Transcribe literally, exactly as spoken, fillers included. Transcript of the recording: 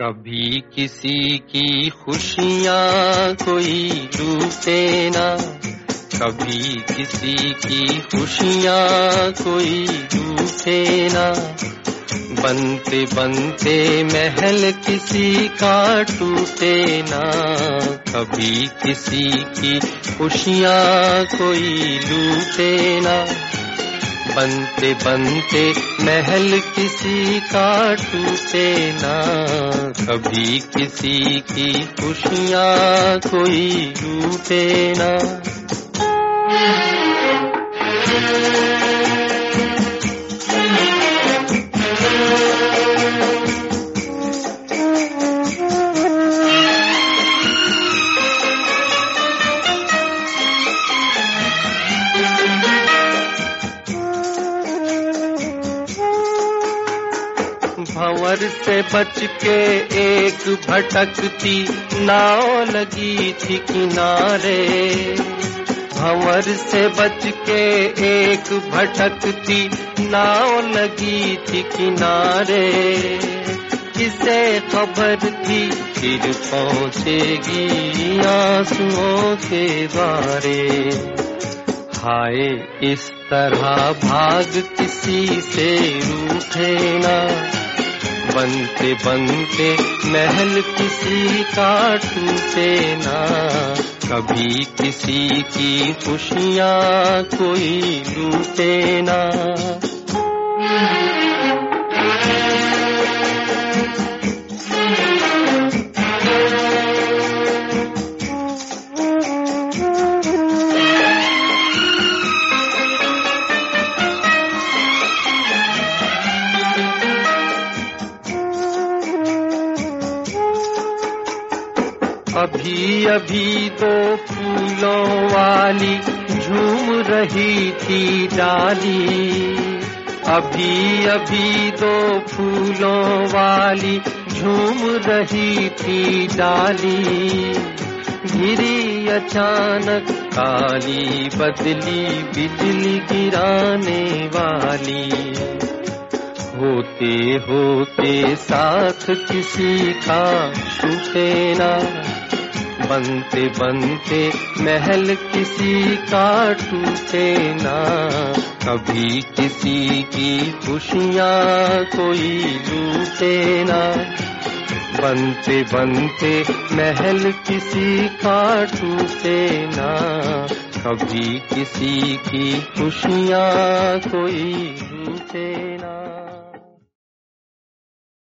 कभी किसी की खुशियाँ कोई लूटे ना, कभी किसी की खुशियाँ कोई लूटे ना। बनते बनते महल किसी का टूटे ना, कभी किसी की खुशियाँ कोई लूटे ना। बनते बनते महल किसी का टूटे ना, कभी किसी की खुशियाँ कोई लूटे ना। भंवर से बच के एक भटकती नाव लगी थी किनारे, भंवर से बच के एक भटकती नाव लगी थी किनारे। किसे खबर थी फिर पहुँचेगी आंसुओं के बारे। हाय इस तरह भाग किसी से रूठे ना, बनते बनते महल किसी का टूटे ना, कभी किसी की खुशियाँ कोई लूटे ना। अभी अभी दो फूलों वाली झूम रही थी डाली, अभी अभी दो फूलों वाली झूम रही थी डाली। गिरी अचानक काली बदली बिजली गिराने वाली, होते होते साथ किसी का छूटे ना। बनते बनते महल किसी का टूटे ना, कभी किसी की खुशियाँ कोई लूटे ना। बनते बनते महल किसी का टूटे ना, कभी किसी की खुशियाँ कोई लूटे।